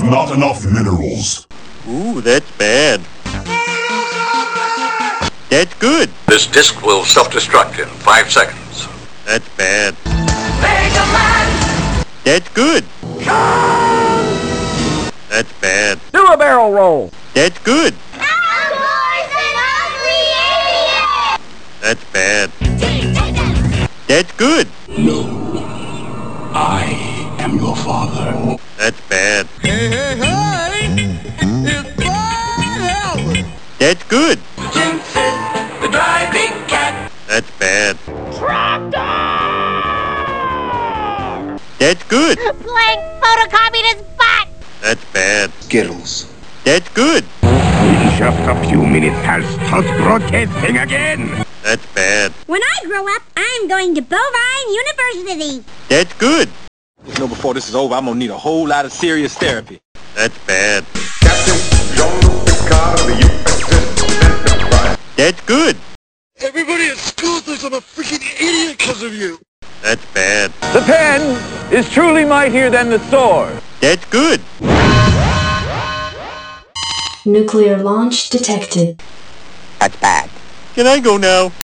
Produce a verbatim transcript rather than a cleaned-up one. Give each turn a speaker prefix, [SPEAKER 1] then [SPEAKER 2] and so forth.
[SPEAKER 1] have not enough minerals.
[SPEAKER 2] Ooh, that's bad. That's good.
[SPEAKER 3] This disc will self-destruct in five seconds.
[SPEAKER 2] That's bad.
[SPEAKER 4] Mega Man!
[SPEAKER 2] That's good. That's bad.
[SPEAKER 5] Do a barrel roll.
[SPEAKER 2] That's good.
[SPEAKER 4] Outdoors and hungry idiot!
[SPEAKER 2] That's bad. That's good.
[SPEAKER 1] No. I am your father.
[SPEAKER 2] That's bad.
[SPEAKER 6] Hey, hey, hey! It's Bob!
[SPEAKER 2] That's good.
[SPEAKER 4] Jinx it, the driving cat!
[SPEAKER 2] That's bad.
[SPEAKER 4] Tractor!
[SPEAKER 2] That's good.
[SPEAKER 7] Blank photocopied his butt!
[SPEAKER 2] That's bad.
[SPEAKER 8] Skittles.
[SPEAKER 2] That's good.
[SPEAKER 5] In just a few minutes, I'll start protesting again.
[SPEAKER 2] That's bad.
[SPEAKER 7] When I grow up, I'm going to Bovine University.
[SPEAKER 2] That's good.
[SPEAKER 8] You know, before this is over, I'm gonna need a whole lot of serious therapy.
[SPEAKER 2] That's bad.
[SPEAKER 3] Captain Jean-Luc Picard of the U S S Enterprise.
[SPEAKER 2] That's good.
[SPEAKER 6] Everybody at school thinks I'm a freaking idiot because of you.
[SPEAKER 2] That's bad.
[SPEAKER 5] The pen is truly mightier than the sword.
[SPEAKER 2] That's good.
[SPEAKER 9] Nuclear launch detected.
[SPEAKER 8] That's bad.
[SPEAKER 2] Can I go now?